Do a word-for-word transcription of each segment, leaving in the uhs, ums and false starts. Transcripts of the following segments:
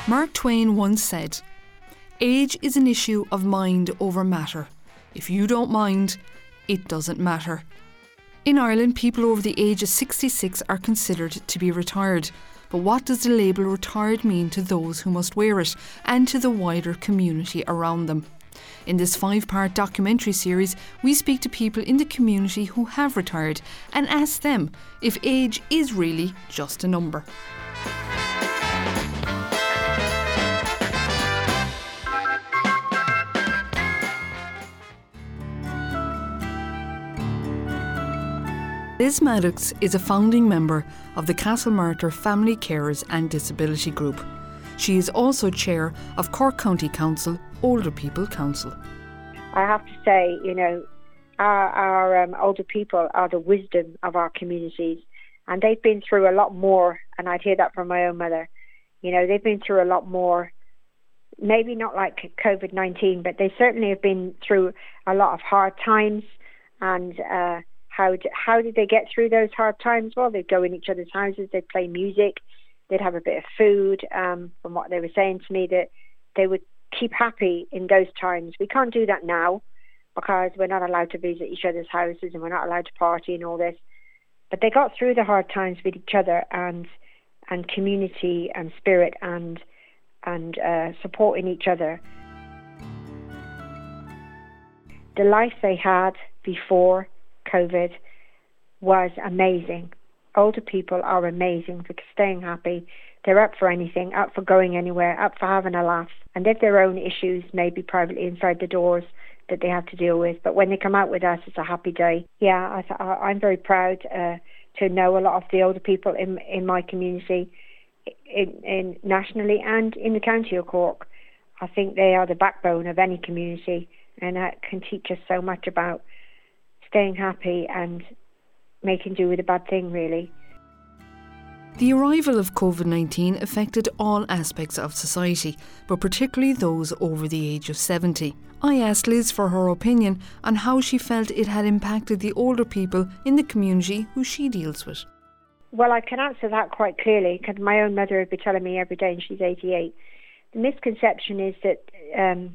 Mark Twain once said, "Age is an issue of mind over matter. If you don't mind, it doesn't matter." In Ireland, people over the age of sixty-six are considered to be retired. But what does the label retired mean to those who must wear it and to the wider community around them? In this five-part documentary series, we speak to people in the community who have retired and ask them if age is really just a number. Liz Maddox is a founding member of the Castlemartyr Family Carers and Disability Group. She is also chair of Cork County Council Older People Council. I have to say, you know, our, our um, older people are the wisdom of our communities, and they've been through a lot more, and I'd hear that from my own mother. You know, they've been through a lot more, maybe not like COVID nineteen, but they certainly have been through a lot of hard times. And uh, how, d- how did they get through those hard times? Well, they'd go in each other's houses, they'd play music, they'd have a bit of food. Um, from what they were saying to me, that they would keep happy in those times. We can't do that now because we're not allowed to visit each other's houses and we're not allowed to party and all this. But they got through the hard times with each other, and and community and spirit and and uh, supporting each other. The life they had before COVID was amazing. Older people are amazing for staying happy. They're up for anything, up for going anywhere, up for having a laugh. And they have their own issues, maybe privately inside the doors, that they have to deal with. But when they come out with us, it's a happy day. Yeah, I th- I'm very proud uh, to know a lot of the older people in in my community, in, in nationally and in the county of Cork. I think they are the backbone of any community, and that can teach us so much about staying happy and making do with a bad thing, really. The arrival of COVID nineteen affected all aspects of society, but particularly those over the age of seventy. I asked Liz for her opinion on how she felt it had impacted the older people in the community who she deals with. Well, I can answer that quite clearly because my own mother would be telling me every day, and she's eighty-eight. The misconception is that um,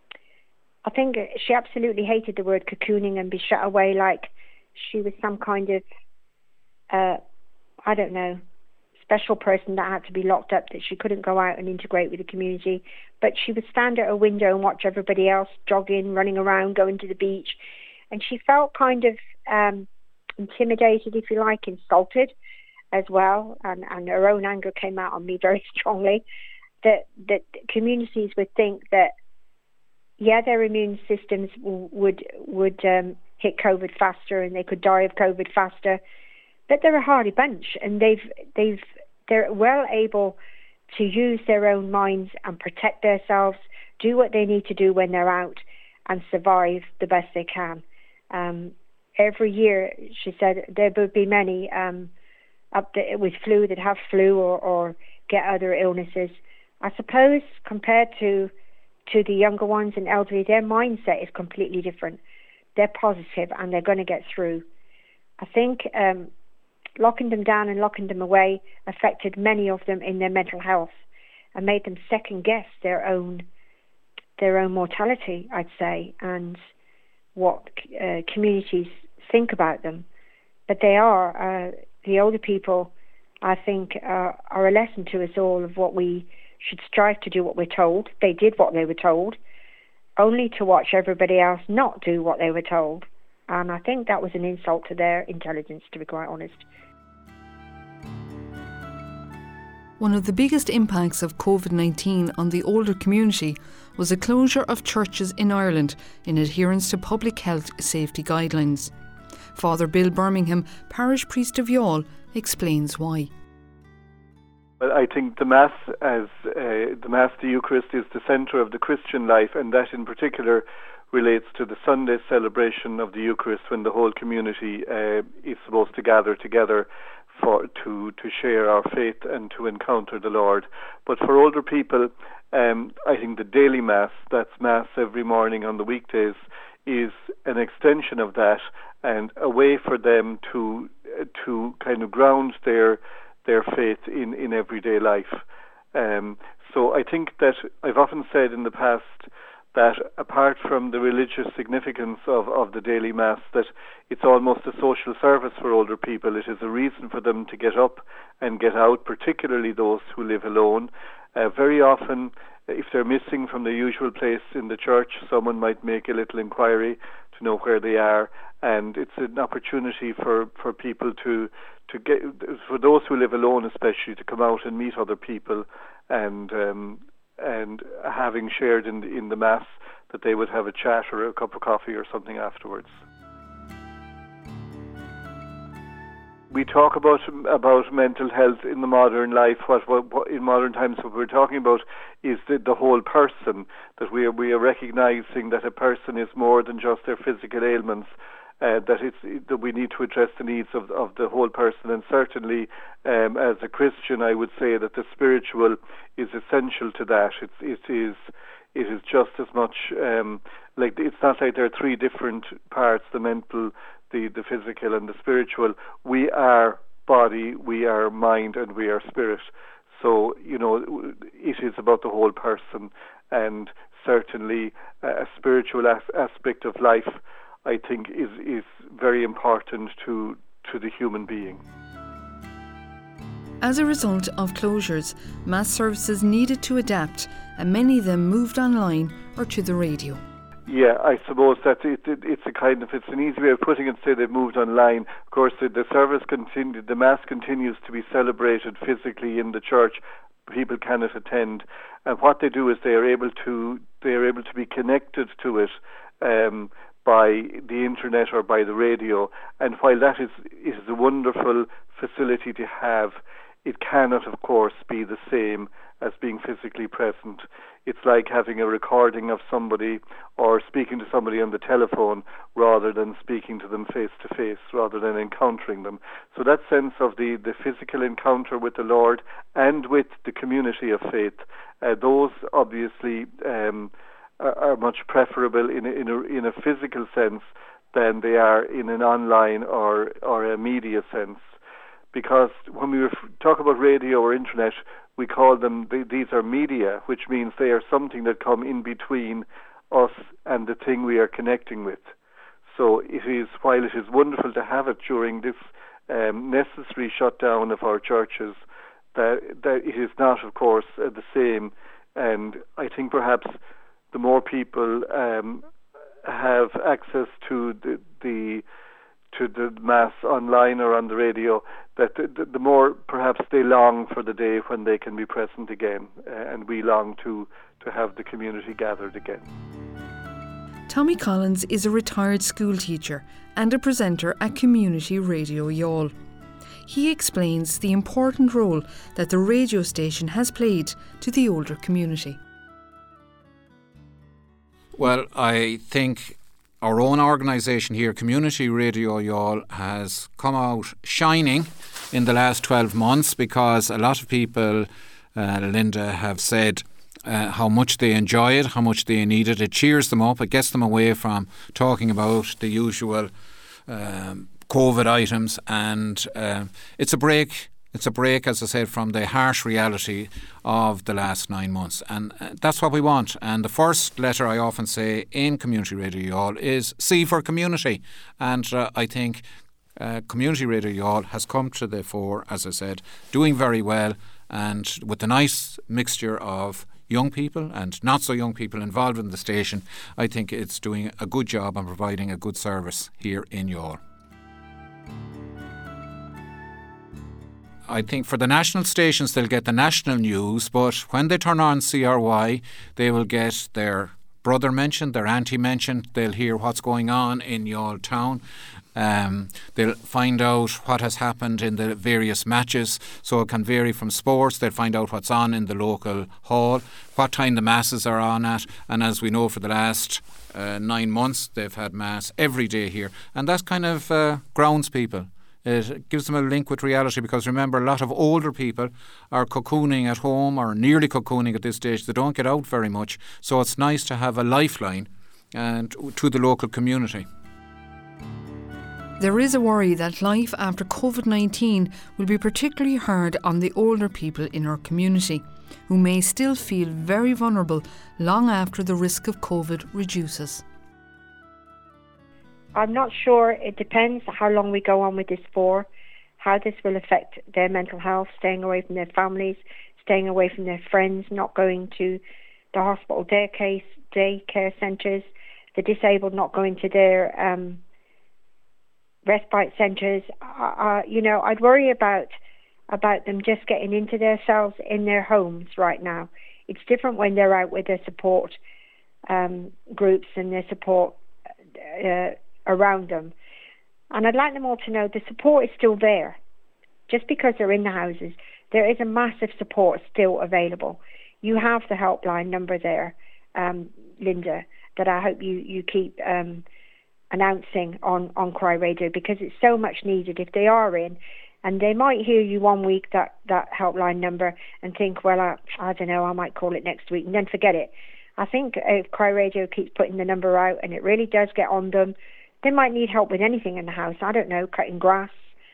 I think she absolutely hated the word cocooning and be shut away like she was some kind of, uh, I don't know, special person that had to be locked up, that she couldn't go out and integrate with the community. But she would stand at her window and watch everybody else jogging, running around, going to the beach. And she felt kind of um, intimidated, if you like, insulted as well. And, and her own anger came out on me very strongly. That, that communities would think that, yeah, their immune systems w- would would um, hit COVID faster and they could die of COVID faster. But they're a hardy bunch, and they've they've they're well able to use their own minds and protect themselves, do what they need to do when they're out, and survive the best they can. Um, every year, she said, there would be many um, up the, with flu that have flu or, or get other illnesses. I suppose compared to to the younger ones and elderly, their mindset is completely different. They're positive and they're going to get through. I think um, locking them down and locking them away affected many of them in their mental health and made them second guess their own their own mortality, I'd say, and what uh, communities think about them. But they are, uh, the older people, I think, uh, are a lesson to us all of what we should strive to do what we're told. They did what they were told, only to watch everybody else not do what they were told. And I think that was an insult to their intelligence, to be quite honest. One of the biggest impacts of COVID nineteen on the older community was the closure of churches in Ireland in adherence to public health safety guidelines. Father Bill Birmingham, parish priest of Youghal, explains why. Well, I think the Mass, as uh, the Mass, the Eucharist, is the centre of the Christian life, and that in particular relates to the Sunday celebration of the Eucharist, when the whole community uh, is supposed to gather together for to to share our faith and to encounter the Lord. But for older people, um, I think the daily Mass, that's Mass every morning on the weekdays, is an extension of that and a way for them to to kind of ground their their faith in, in everyday life. Um, so I think that I've often said in the past that apart from the religious significance of, of the daily Mass, that it's almost a social service for older people. It is a reason for them to get up and get out, particularly those who live alone. Uh, very often, if they're missing from the usual place in the church, someone might make a little inquiry to know where they are, and it's an opportunity for, for people to to get, for those who live alone especially, to come out and meet other people, and um, and having shared in the, in the Mass, that they would have a chat or a cup of coffee or something afterwards. We talk about about mental health in the modern life. What, what, what in modern times, what we're talking about is the, the whole person. That we are we are recognizing that a person is more than just their physical ailments. Uh, that it's that we need to address the needs of of the whole person. And certainly, um, as a Christian, I would say that the spiritual is essential to that. It's it is it is just as much um, like it's not like there are three different parts: the mental, the the physical, and the spiritual. We are body, we are mind, and we are spirit. So you know, it is about the whole person, and certainly a spiritual as- aspect of life, I think, is is very important to to the human being. As a result of closures, Mass services needed to adapt, and many of them moved online or to the radio. Yeah, I suppose that it, it, it's a kind of it's an easy way of putting it. Say they've moved online. Of course, the, the service continued. The Mass continues to be celebrated physically in the church. People cannot attend, and what they do is they are able to they are able to be connected to it um, by the internet or by the radio. And while that is is a wonderful facility to have, it cannot, of course, be the same as being physically present. It's like having a recording of somebody or speaking to somebody on the telephone rather than speaking to them face to face, rather than encountering them. So that sense of the, the physical encounter with the Lord and with the community of faith, uh, those obviously um, are, are much preferable in a, in a in a physical sense than they are in an online or or a media sense. Because when we talk about radio or internet, we call them, these are media, which means they are something that come in between us and the thing we are connecting with. So it is, while it is wonderful to have it during this um, necessary shutdown of our churches, that, that it is not, of course, uh, the same. And I think perhaps the more people um, have access to the, the to the Mass online or on the radio, that the, the more perhaps they long for the day when they can be present again, uh, and we long to, to have the community gathered again. Tommy Collins is a retired school teacher and a presenter at Community Radio Youghal. He explains the important role that the radio station has played to the older community. Well, I think our own organisation here, Community Radio Youghal, has come out shining in the last twelve months, because a lot of people, uh, Linda, have said uh, how much they enjoy it, how much they need it. It cheers them up, it gets them away from talking about the usual um, COVID items, and uh, it's a break. It's a break, as I said, from the harsh reality of the last nine months. And uh, that's what we want. And the first letter I often say in Community Radio Youghal is C for community. And uh, I think uh, Community Radio Youghal has come to the fore, as I said, doing very well, and with a nice mixture of young people and not so young people involved in the station. I think it's doing a good job and providing a good service here in Youghal. I think for the national stations, they'll get the national news, but when they turn on C R Y, they will get their brother mentioned, their auntie mentioned. They'll hear what's going on in Youghal town. Um, they'll find out what has happened in the various matches, so it can vary from sports. They'll find out what's on in the local hall, what time the masses are on at, and as we know, for the last uh, nine months, they've had mass every day here, and that kind of uh, grounds people. It gives them a link with reality, because remember, a lot of older people are cocooning at home or nearly cocooning at this stage. They don't get out very much, so it's nice to have a lifeline and to the local community. There is a worry that life after COVID nineteen will be particularly hard on the older people in our community, who may still feel very vulnerable long after the risk of COVID reduces. I'm not sure. It depends how long we go on with this for, how this will affect their mental health, staying away from their families, staying away from their friends, not going to the hospital daycare, daycare centres, the disabled not going to their um, respite centres. Uh, you know, I'd worry about about them just getting into themselves in their homes right now. It's different when they're out with their support um, groups and their support uh, around them. And I'd like them all to know the support is still there. Just because they're in the houses, there is a massive support still available. You have the helpline number there, um, Linda, that I hope you, you keep um, announcing on, on Cry Radio, because it's so much needed if they are in. And they might hear you one week, that, that helpline number, and think, well, I, I don't know, I might call it next week, and then forget it. I think if Cry Radio keeps putting the number out and it really does get on them, they might need help with anything in the house. I don't know, cutting grass,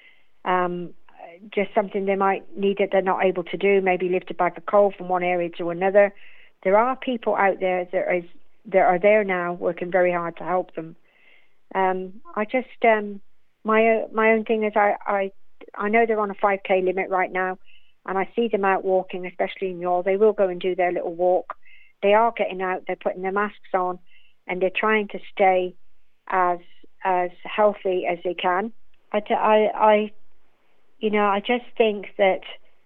um, just something they might need that they're not able to do, maybe lift a bag of coal from one area to another. There are people out there that, is, that are there now working very hard to help them. Um, I just, um, my my own thing is I, I, I know they're on a five K limit right now, and I see them out walking, especially in Youghal. They will go and do their little walk. They are getting out, they're putting their masks on, and they're trying to stay as as healthy as they can. I, I, I, you know, I just think that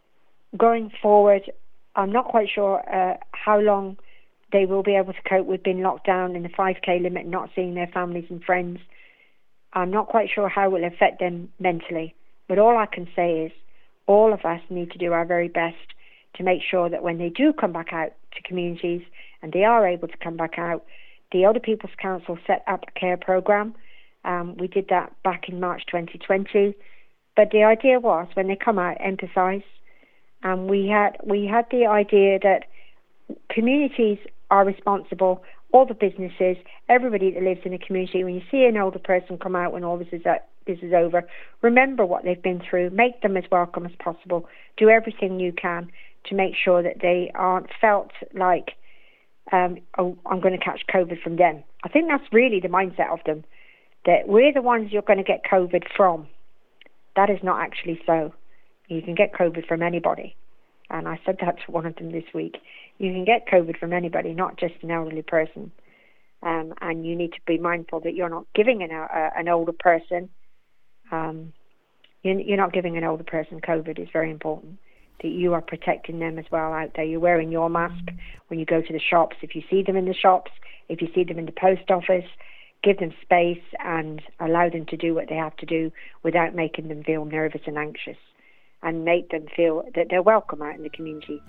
going forward, I'm not quite sure uh, how long they will be able to cope with being locked down in the five K limit and not seeing their families and friends. I'm not quite sure how it will affect them mentally. But all I can say is all of us need to do our very best to make sure that when they do come back out to communities, and they are able to come back out, the Older People's Council set up a care programme. Um, we did that back in March twenty twenty. But the idea was, when they come out, empathise. And we had we had the idea that communities are responsible, all the businesses, everybody that lives in a community. When you see an older person come out when all this is uh, this is over, remember what they've been through, make them as welcome as possible, do everything you can to make sure that they aren't felt like, um, oh, I'm going to catch COVID from them. I think that's really the mindset of them, that we're the ones you're going to get COVID from. That is not actually so. You can get COVID from anybody. And I said that to one of them this week. You can get COVID from anybody, not just an elderly person. Um, and you need to be mindful that you're not giving an, uh, an older person, um, you're, you're not giving an older person COVID. It's very important that you are protecting them as well out there. You're wearing your mask when you go to the shops. If you see them in the shops, if you see them in the post office, give them space and allow them to do what they have to do without making them feel nervous and anxious, and make them feel that they're welcome out in the community.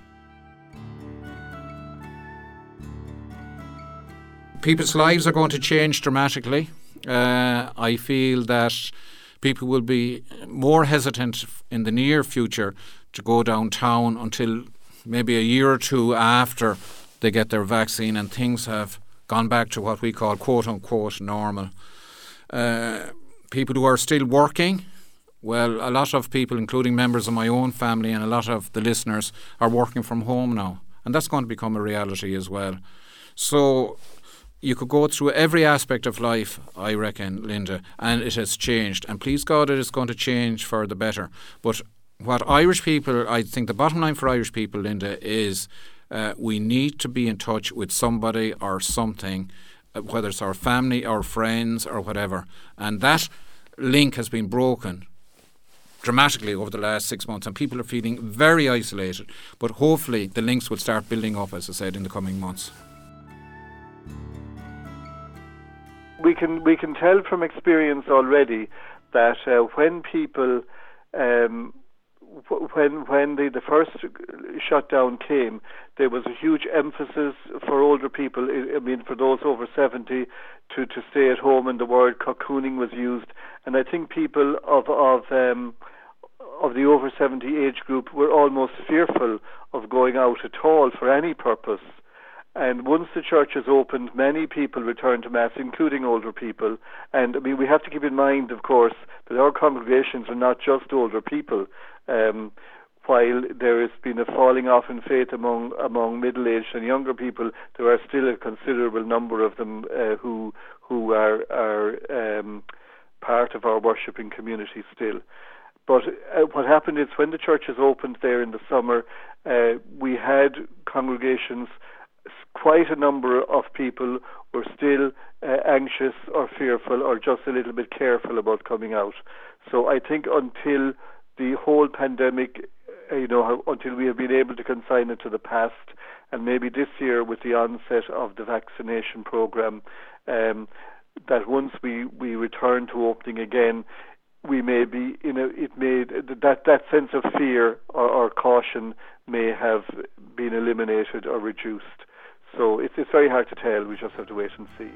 People's lives are going to change dramatically. Uh, I feel that people will be more hesitant in the near future to go downtown until maybe a year or two after they get their vaccine and things have gone back to what we call quote-unquote normal. Uh, people who are still working, well, a lot of people, including members of my own family and a lot of the listeners, are working from home now. And that's going to become a reality as well. So you could go through every aspect of life, I reckon, Linda, and it has changed. And please God, it is going to change for the better. But what Irish people, I think the bottom line for Irish people, Linda, is uh, we need to be in touch with somebody or something, uh, whether it's our family, our friends or whatever. And that link has been broken dramatically over the last six months and people are feeling very isolated. But hopefully the links will start building up, as I said, in the coming months. We can we can tell from experience already that uh, when people um, when when the, the first shutdown came, there was a huge emphasis for older people, I mean for those over seventy, to, to stay at home, and the word cocooning was used. And I think people of of um, of the over seventy age group were almost fearful of going out at all for any purpose. And once the church is opened, many people return to Mass, including older people. And I mean, we have to keep in mind, of course, that our congregations are not just older people. Um, while there has been a falling off in faith among among middle-aged and younger people, there are still a considerable number of them uh, who who are are um, part of our worshipping community still. But uh, what happened is when the churches opened there in the summer, uh, we had congregations. Quite a number of people were still uh, anxious or fearful or just a little bit careful about coming out. So I think until the whole pandemic, uh, you know, until we have been able to consign it to the past, and maybe this year with the onset of the vaccination program, um, that once we, we return to opening again, we may be, you know, it may, that, that sense of fear or, or caution may have been eliminated or reduced. So it's, it's very hard to tell. We just have to wait and see.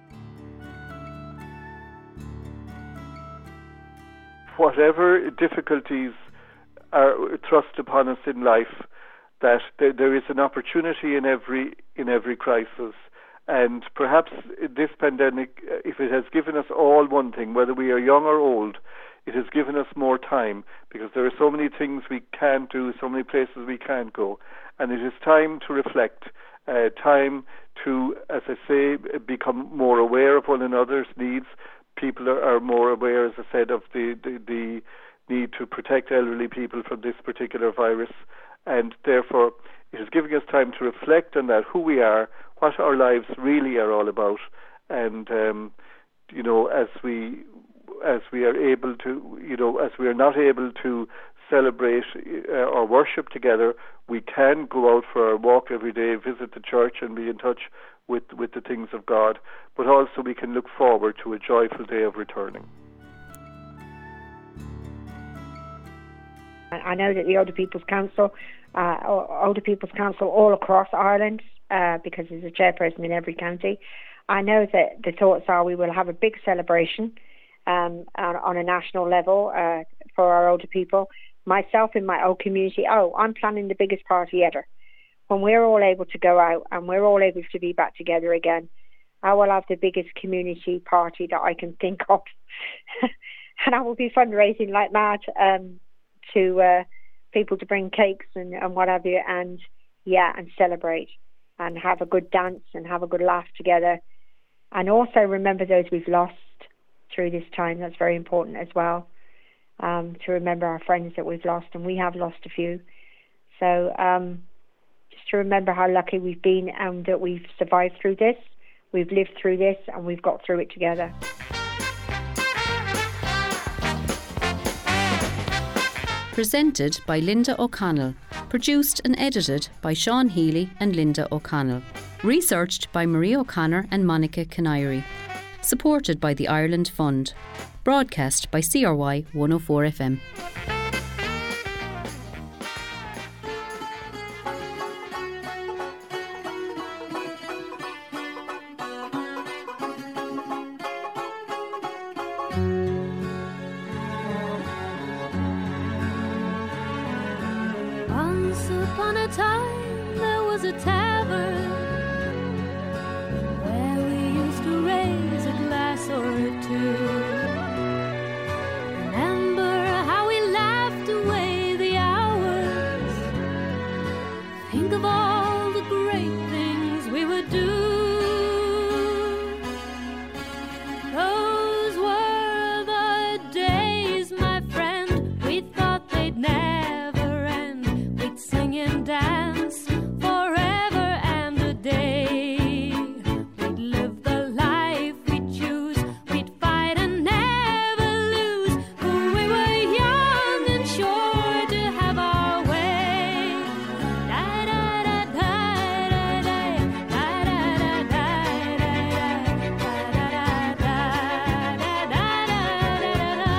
Whatever difficulties are thrust upon us in life, that there, there is an opportunity in every in every crisis. And perhaps this pandemic, if it has given us all one thing, whether we are young or old, it has given us more time, because there are so many things we can't do, so many places we can't go. And it is time to reflect, uh, time to, as I say, become more aware of one another's needs. People are, are more aware, as I said, of the, the, the need to protect elderly people from this particular virus. And therefore, it is giving us time to reflect on that, who we are, what our lives really are all about. And, um, you know, as we as we are able to, you know, as we are not able to celebrate uh, or worship together, we can go out for our walk every day, visit the church and be in touch with, with the things of God. But also we can look forward to a joyful day of returning. I know that the Older People's Council, uh, Older People's Council all across Ireland, uh, because there's a chairperson in every county, I know that the thoughts are we will have a big celebration um, on, on a national level uh, for our older people. Myself in my old community, oh, I'm planning the biggest party ever. When we're all able to go out and we're all able to be back together again, I will have the biggest community party that I can think of. And I will be fundraising like mad um, to uh, people to bring cakes and, and what have you, and yeah, and celebrate and have a good dance and have a good laugh together. And also remember those we've lost through this time. That's very important as well, um, to remember our friends that we've lost, and we have lost a few. So um, just to remember how lucky we've been and that we've survived through this, we've lived through this, and we've got through it together. Presented by Linda O'Connell. Produced and edited by Sean Healy and Linda O'Connell. Researched by Marie O'Connor and Monica Canary. Supported by the Ireland Fund. Broadcast by C R Y one oh four F M. Once upon a time there was a tavern where we used to raise a glass or two. Remember how we laughed away the hours. Think of all the great things we would do. Those were the days, my friend, we thought they'd never end. We'd sing and dance forever and a day. We'd live the life we'd choose. We'd fight and never lose. For we were young and sure to have our way. Da da da da da da da da da da da da da da.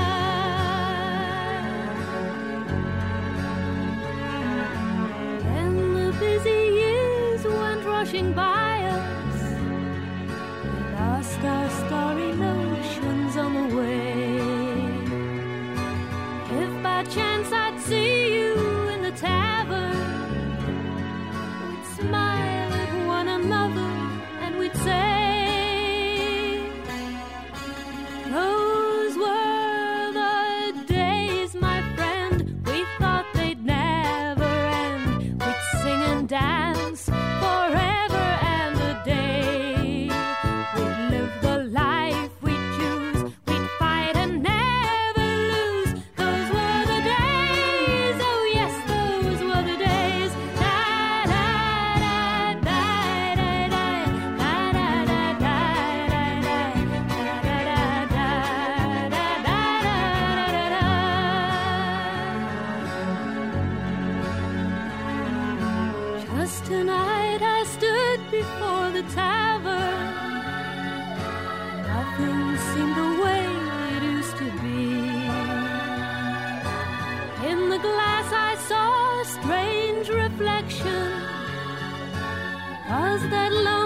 Then the busy years went rushing by us. We lost our starry notions on the way. If by chance I'd see you in the tavern, we'd smile at one another. the tavern, nothing seemed the way it used to be. In the glass I saw a strange reflection. Was that lone